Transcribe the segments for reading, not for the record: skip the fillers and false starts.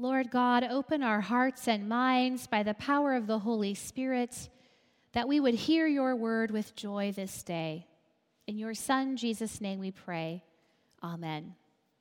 Lord God, open our hearts and minds by the power of the Holy Spirit, that we would hear your word with joy this day. In your Son, Jesus' name we pray. Amen.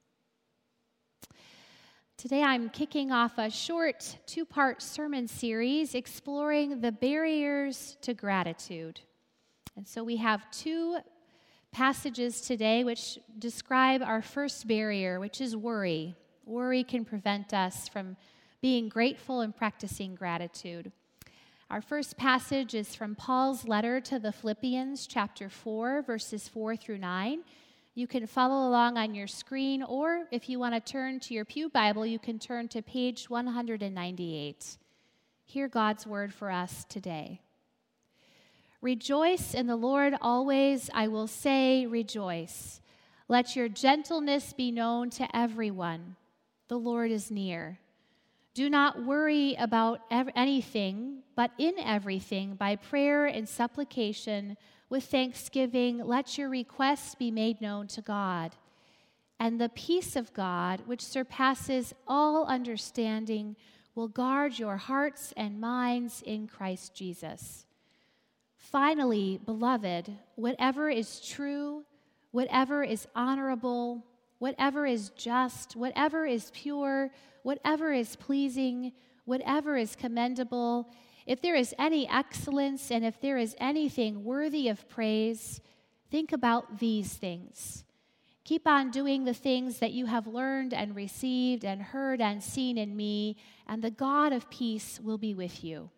Today I'm kicking off a short two-part sermon series exploring the barriers to gratitude. And so we have two passages today which describe our first barrier, which is worry. Worry can prevent us from being grateful and practicing gratitude. Our first passage is from Paul's letter to the Philippians, chapter 4, verses 4 through 9. You can follow along on your screen, or if you want to turn to your pew Bible, you can turn to page 198. Hear God's word for us today. Rejoice in the Lord always. I will say rejoice. Let your gentleness be known to everyone. The Lord is near. Do not worry about anything, but in everything, by prayer and supplication, with thanksgiving, let your requests be made known to God. And the peace of God, which surpasses all understanding, will guard your hearts and minds in Christ Jesus. Finally, beloved, whatever is true, whatever is honorable, whatever is just, whatever is pure, whatever is pleasing, whatever is commendable, if there is any excellence and if there is anything worthy of praise, think about these things. Keep on doing the things that you have learned and received and heard and seen in me, and the God of peace will be with you.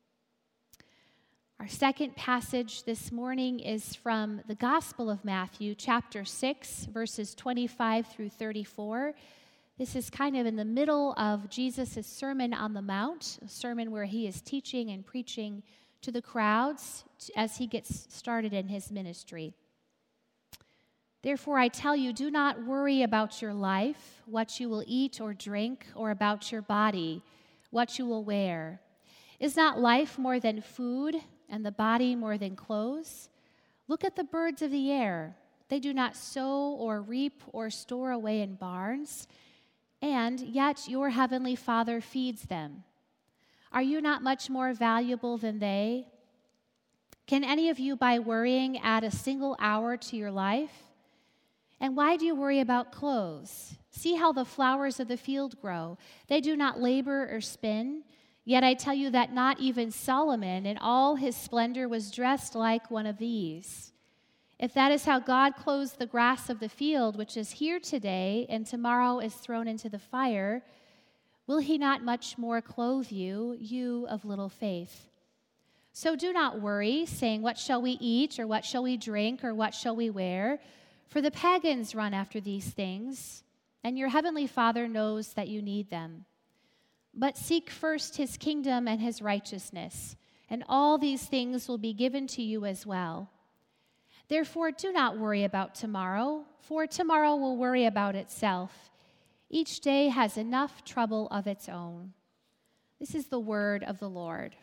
Our second passage this morning is from the Gospel of Matthew, chapter 6, verses 25 through 34. This is kind of in the middle of Jesus' Sermon on the Mount, a sermon where he is teaching and preaching to the crowds as he gets started in his ministry. Therefore, I tell you, do not worry about your life, what you will eat or drink, or about your body, what you will wear. Is not life more than food, and the body more than clothes? Look at the birds of the air. They do not sow or reap or store away in barns, and yet your heavenly Father feeds them. Are you not much more valuable than they? Can any of you, by worrying, add a single hour to your life? And why do you worry about clothes? See how the flowers of the field grow. They do not labor or spin. Yet I tell you that not even Solomon in all his splendor was dressed like one of these. If that is how God clothes the grass of the field, which is here today and tomorrow is thrown into the fire, will he not much more clothe you, you of little faith? So do not worry, saying, what shall we eat, or what shall we drink, or what shall we wear? For the pagans run after these things, and your heavenly Father knows that you need them. But seek first his kingdom and his righteousness, and all these things will be given to you as well. Therefore, do not worry about tomorrow, for tomorrow will worry about itself. Each day has enough trouble of its own. This is the word of the Lord.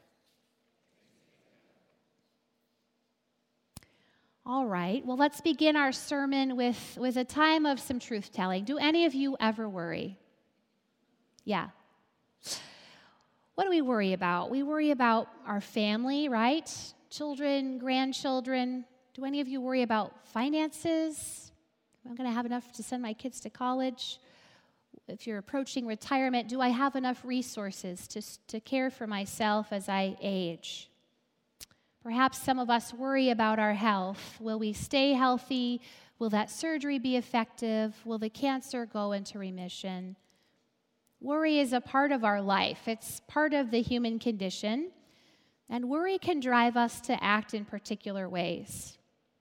All right, well, let's begin our sermon with a time of some truth-telling. Do any of you ever worry? Yeah. What do we worry about? We worry about our family, right? Children, grandchildren. Do any of you worry about finances? Am I going to have enough to send my kids to college? If you're approaching retirement, do I have enough resources to care for myself as I age? Perhaps some of us worry about our health. Will we stay healthy? Will that surgery be effective? Will the cancer go into remission? Worry is a part of our life. It's part of the human condition, and worry can drive us to act in particular ways.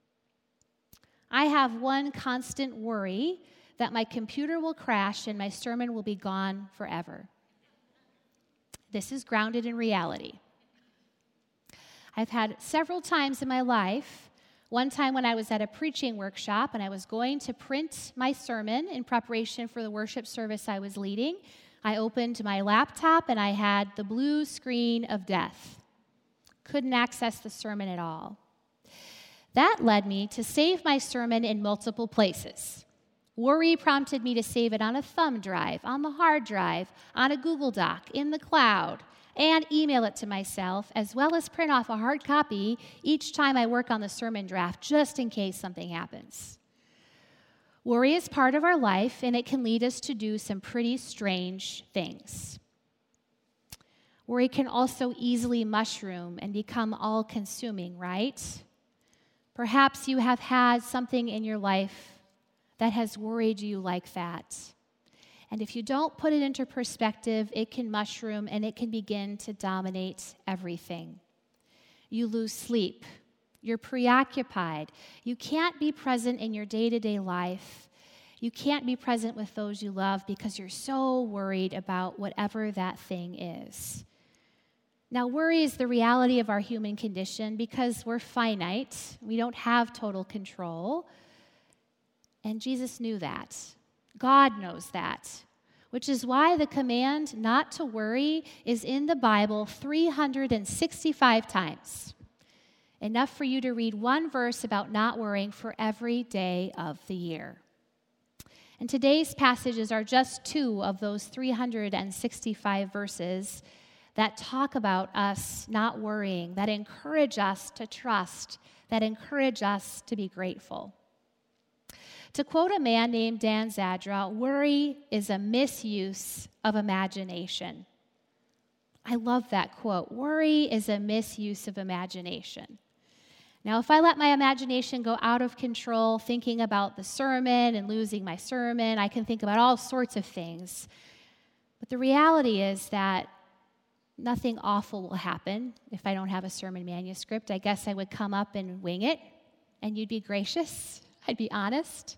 I have one constant worry, that my computer will crash and my sermon will be gone forever. This is grounded in reality. I've had several times in my life, one time when I was at a preaching workshop and I was going to print my sermon in preparation for the worship service I was leading, I opened my laptop and I had the blue screen of death. Couldn't access the sermon at all. That led me to save my sermon in multiple places. Worry prompted me to save it on a thumb drive, on the hard drive, on a Google Doc, in the cloud, and email it to myself, as well as print off a hard copy each time I work on the sermon draft, just in case something happens. Worry is part of our life, and it can lead us to do some pretty strange things. Worry can also easily mushroom and become all-consuming, right? Perhaps you have had something in your life that has worried you like that. And if you don't put it into perspective, it can mushroom and it can begin to dominate everything. You lose sleep. You're preoccupied. You can't be present in your day-to-day life. You can't be present with those you love because you're so worried about whatever that thing is. Now, worry is the reality of our human condition because we're finite. We don't have total control. And Jesus knew that. God knows that, which is why the command not to worry is in the Bible 365 times. Enough for you to read one verse about not worrying for every day of the year. And today's passages are just 2 of those 365 verses that talk about us not worrying, that encourage us to trust, that encourage us to be grateful. To quote a man named Dan Zadra, worry is a misuse of imagination. I love that quote. Worry is a misuse of imagination. Now, if I let my imagination go out of control, thinking about the sermon and losing my sermon, I can think about all sorts of things. But the reality is that nothing awful will happen if I don't have a sermon manuscript. I guess I would come up and wing it, and you'd be gracious. I'd be honest.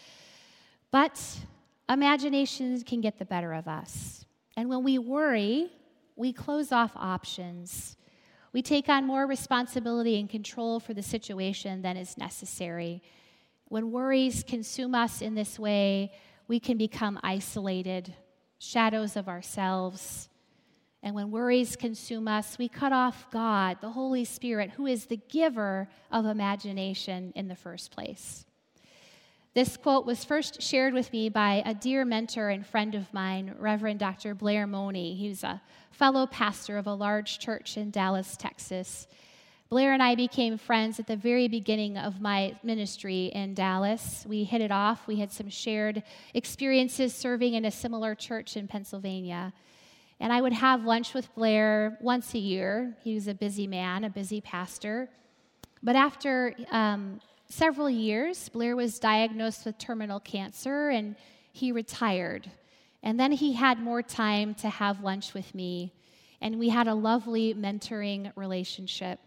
But imagination can get the better of us. And when we worry, we close off options. We take on more responsibility and control for the situation than is necessary. When worries consume us in this way, we can become isolated, shadows of ourselves. And when worries consume us, we cut off God, the Holy Spirit, who is the giver of imagination in the first place. This quote was first shared with me by a dear mentor and friend of mine, Reverend Dr. Blair Money. He's a fellow pastor of a large church in Dallas, Texas. Blair and I became friends at the very beginning of my ministry in Dallas. We hit it off. We had some shared experiences serving in a similar church in Pennsylvania. And I would have lunch with Blair once a year. He was a busy man, a busy pastor. But after several years, Blair was diagnosed with terminal cancer, and he retired. And then he had more time to have lunch with me, and we had a lovely mentoring relationship.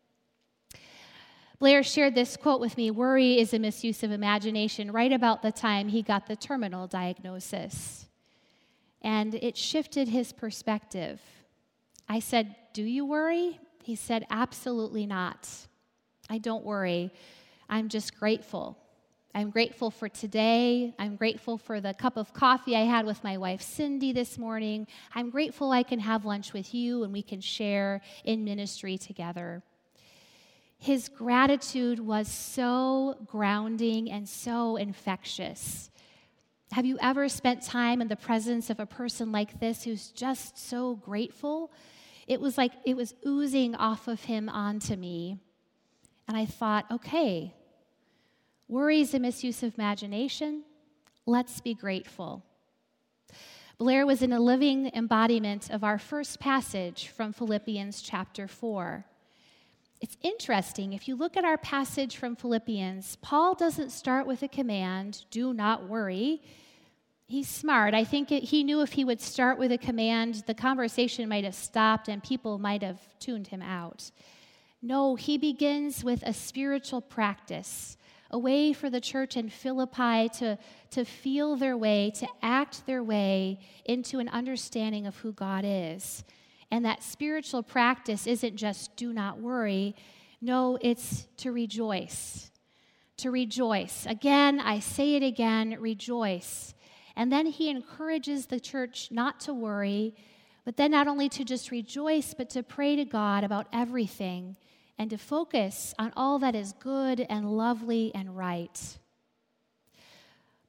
Blair shared this quote with me, "Worry is a misuse of imagination," right about the time he got the terminal diagnosis. And it shifted his perspective. I said, "Do you worry?" He said, "Absolutely not. I don't worry. I'm just grateful. I'm grateful for today. I'm grateful for the cup of coffee I had with my wife, Cindy, this morning. I'm grateful I can have lunch with you and we can share in ministry together." His gratitude was so grounding and so infectious. Have you ever spent time in the presence of a person like this who's just so grateful? It was like it was oozing off of him onto me. And I thought, okay, worry is a misuse of imagination. Let's be grateful. Blair was in a living embodiment of our first passage from Philippians chapter 4. It's interesting, if you look at our passage from Philippians, Paul doesn't start with a command, "Do not worry." He's smart. I think he knew if he would start with a command, the conversation might have stopped and people might have tuned him out. No, he begins with a spiritual practice, a way for the church in Philippi to feel their way, to act their way into an understanding of who God is. And that spiritual practice isn't just do not worry. No, it's to rejoice. To rejoice. Again, I say it again, rejoice. And then he encourages the church not to worry, but then not only to just rejoice, but to pray to God about everything and to focus on all that is good and lovely and right.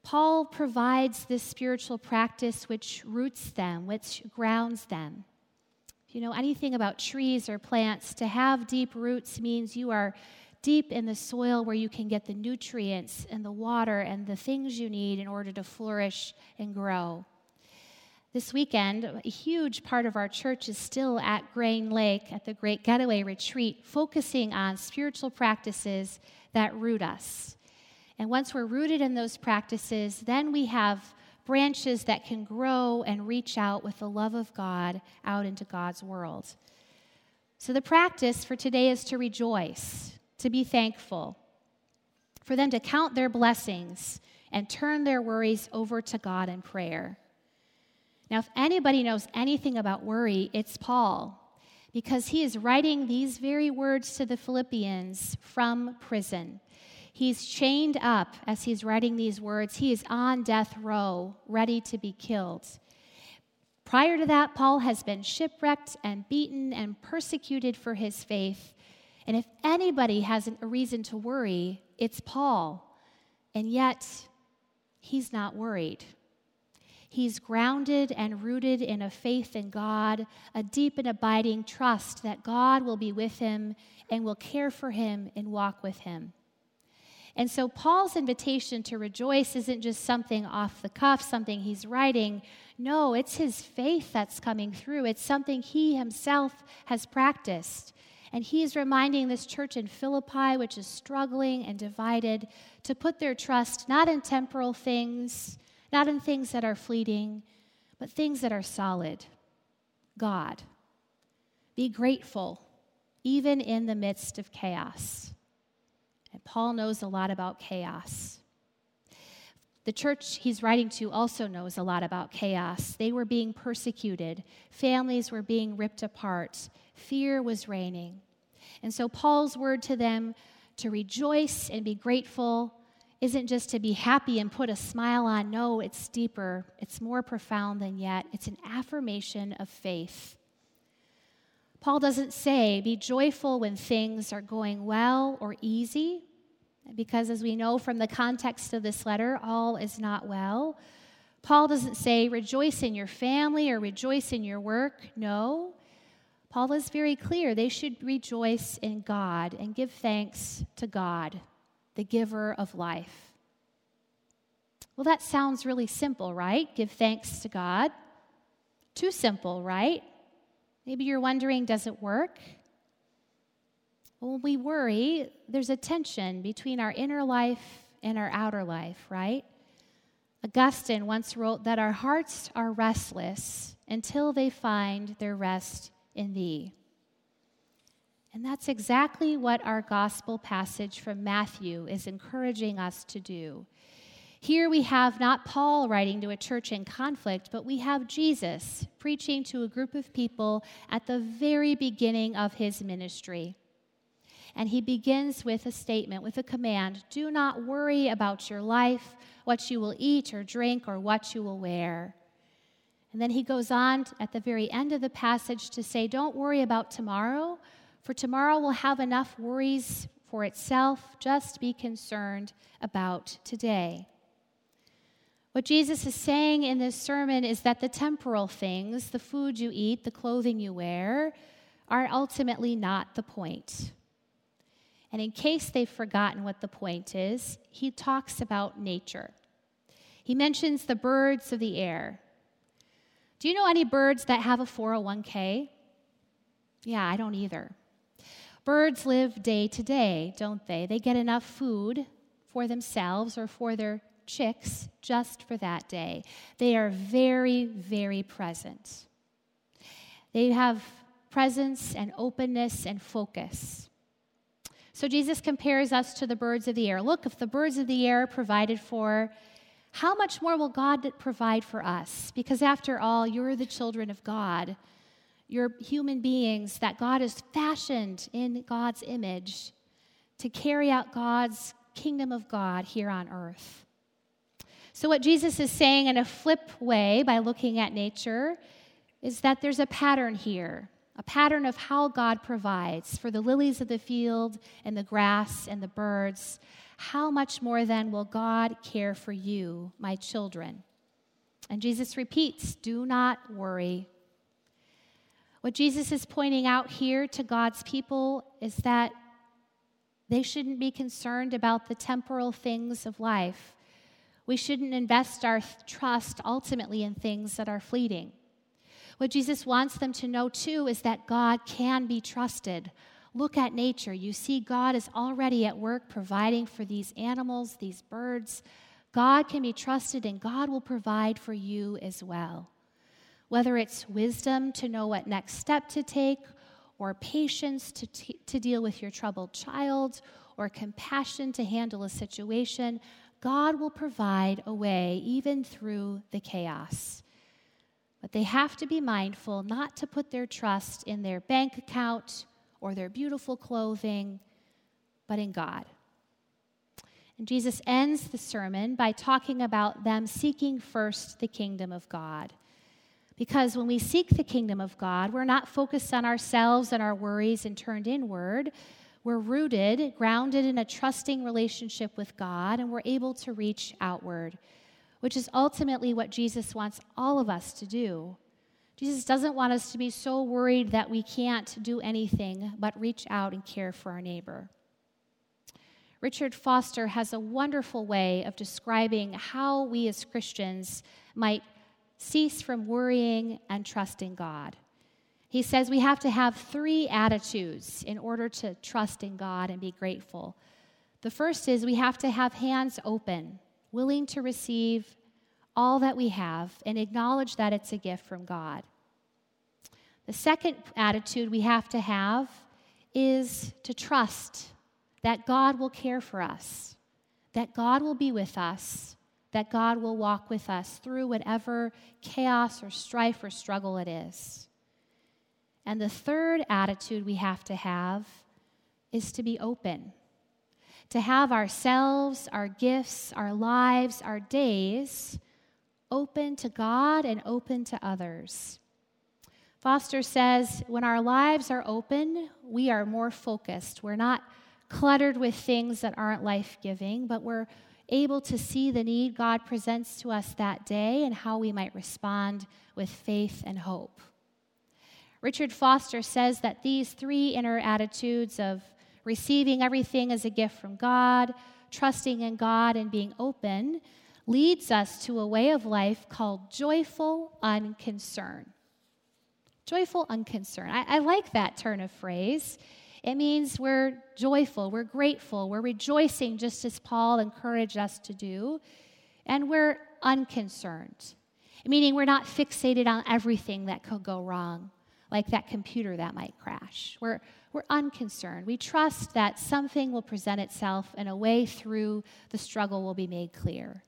Paul provides this spiritual practice which roots them, which grounds them. If you know anything about trees or plants, to have deep roots means you are deep in the soil where you can get the nutrients and the water and the things you need in order to flourish and grow. This weekend, a huge part of our church is still at Grain Lake at the Great Getaway Retreat, focusing on spiritual practices that root us. And once we're rooted in those practices, then we have branches that can grow and reach out with the love of God out into God's world. So the practice for today is to rejoice, to be thankful, for them to count their blessings and turn their worries over to God in prayer. Now, if anybody knows anything about worry, it's Paul, because he is writing these very words to the Philippians from prison. He's chained up as he's writing these words. He is on death row, ready to be killed. Prior to that, Paul has been shipwrecked and beaten and persecuted for his faith. And if anybody has a reason to worry, it's Paul. And yet, he's not worried. He's grounded and rooted in a faith in God, a deep and abiding trust that God will be with him and will care for him and walk with him. And so Paul's invitation to rejoice isn't just something off the cuff, something he's writing. No, it's his faith that's coming through. It's something he himself has practiced. And he's reminding this church in Philippi, which is struggling and divided, to put their trust not in temporal things, not in things that are fleeting, but things that are solid. God. Be grateful, even in the midst of chaos. And Paul knows a lot about chaos. The church he's writing to also knows a lot about chaos. They were being persecuted. Families were being ripped apart. Fear was reigning. And so Paul's word to them to rejoice and be grateful isn't just to be happy and put a smile on. No, it's deeper. It's more profound than yet. It's an affirmation of faith. Paul doesn't say, be joyful when things are going well or easy, because as we know from the context of this letter, all is not well. Paul doesn't say, rejoice in your family or rejoice in your work. No. Paul is very clear. They should rejoice in God and give thanks to God, the giver of life. Well, that sounds really simple, right? Give thanks to God. Too simple, right? Maybe you're wondering, does it work? Well, when we worry, there's a tension between our inner life and our outer life, right? Augustine once wrote that our hearts are restless until they find their rest in thee. And that's exactly what our gospel passage from Matthew is encouraging us to do. Here we have not Paul writing to a church in conflict, but we have Jesus preaching to a group of people at the very beginning of his ministry. And he begins with a statement, with a command, do not worry about your life, what you will eat or drink or what you will wear. And then he goes on at the very end of the passage to say, don't worry about tomorrow, for tomorrow will have enough worries for itself. Just be concerned about today. What Jesus is saying in this sermon is that the temporal things, the food you eat, the clothing you wear, are ultimately not the point. And in case they've forgotten what the point is, he talks about nature. He mentions the birds of the air. Do you know any birds that have a 401k? Yeah, I don't either. Birds live day to day, don't they? They get enough food for themselves or for their chicks just for that day. They are very, very present. They have presence and openness and focus. So Jesus compares us to the birds of the air. Look, if the birds of the air are provided for, how much more will God provide for us? Because after all, you're the children of God. You're human beings that God has fashioned in God's image to carry out God's kingdom of God here on earth. So what Jesus is saying in a flip way by looking at nature is that there's a pattern here, a pattern of how God provides for the lilies of the field and the grass and the birds, how much more then will God care for you, my children? And Jesus repeats, do not worry. What Jesus is pointing out here to God's people is that they shouldn't be concerned about the temporal things of life. We shouldn't invest our trust ultimately in things that are fleeting. What Jesus wants them to know, too, is that God can be trusted. Look at nature. You see, God is already at work providing for these animals, these birds. God can be trusted, and God will provide for you as well. Whether it's wisdom to know what next step to take, or patience to deal with your troubled child, or compassion to handle a situation, God will provide a way even through the chaos. But they have to be mindful not to put their trust in their bank account or their beautiful clothing, but in God. And Jesus ends the sermon by talking about them seeking first the kingdom of God. Because when we seek the kingdom of God, we're not focused on ourselves and our worries and turned inward. We're rooted, grounded in a trusting relationship with God, and we're able to reach outward, which is ultimately what Jesus wants all of us to do. Jesus doesn't want us to be so worried that we can't do anything but reach out and care for our neighbor. Richard Foster has a wonderful way of describing how we as Christians might cease from worrying and trusting God. He says we have to have 3 attitudes in order to trust in God and be grateful. The first is we have to have hands open, willing to receive all that we have and acknowledge that it's a gift from God. The second attitude we have to have is to trust that God will care for us, that God will be with us, that God will walk with us through whatever chaos or strife or struggle it is. And the third attitude we have to have is to be open, to have ourselves, our gifts, our lives, our days open to God and open to others. Foster says, when our lives are open, we are more focused. We're not cluttered with things that aren't life-giving, but we're able to see the need God presents to us that day and how we might respond with faith and hope. Richard Foster says that these 3 inner attitudes of receiving everything as a gift from God, trusting in God, and being open leads us to a way of life called joyful unconcern. Joyful unconcern. I like that turn of phrase. It means we're joyful, we're grateful, we're rejoicing just as Paul encouraged us to do, and we're unconcerned, meaning we're not fixated on everything that could go wrong, like that computer that might crash. We're unconcerned. We trust that something will present itself and a way through the struggle will be made clear.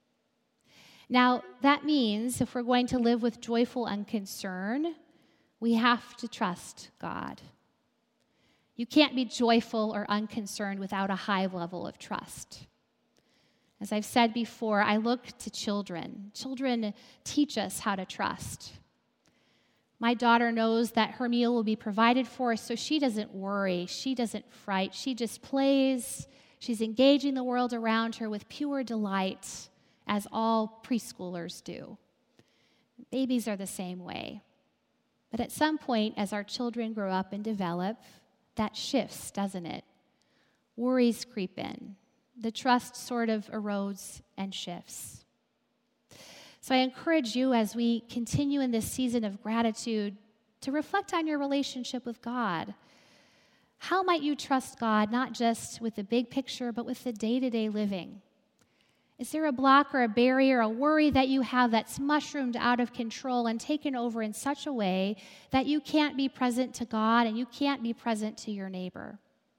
Now, that means if we're going to live with joyful unconcern, we have to trust God. You can't be joyful or unconcerned without a high level of trust. As I've said before, I look to children. Children teach us how to trust. My daughter knows that her meal will be provided for, so she doesn't worry. She doesn't fright. She just plays. She's engaging the world around her with pure delight, as all preschoolers do. Babies are the same way. But at some point, as our children grow up and develop, that shifts, doesn't it? Worries creep in. The trust sort of erodes and shifts. So I encourage you as we continue in this season of gratitude to reflect on your relationship with God. How might you trust God, not just with the big picture, but with the day-to-day living? Is there a block or a barrier, a worry that you have that's mushroomed out of control and taken over in such a way that you can't be present to God and you can't be present to your neighbor?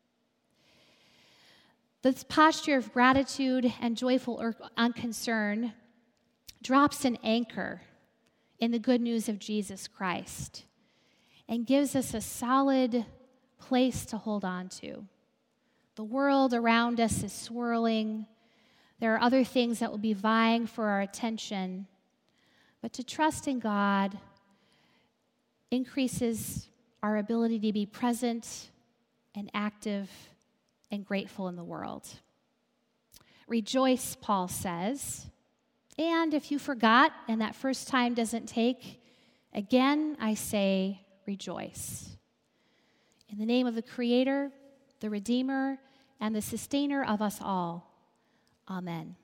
This posture of gratitude and joyful unconcern drops an anchor in the good news of Jesus Christ and gives us a solid place to hold on to. The world around us is swirling. There are other things that will be vying for our attention. But to trust in God increases our ability to be present and active and grateful in the world. Rejoice, Paul says. And if you forgot and that first time doesn't take, again I say rejoice. In the name of the Creator, the Redeemer, and the Sustainer of us all. Amen.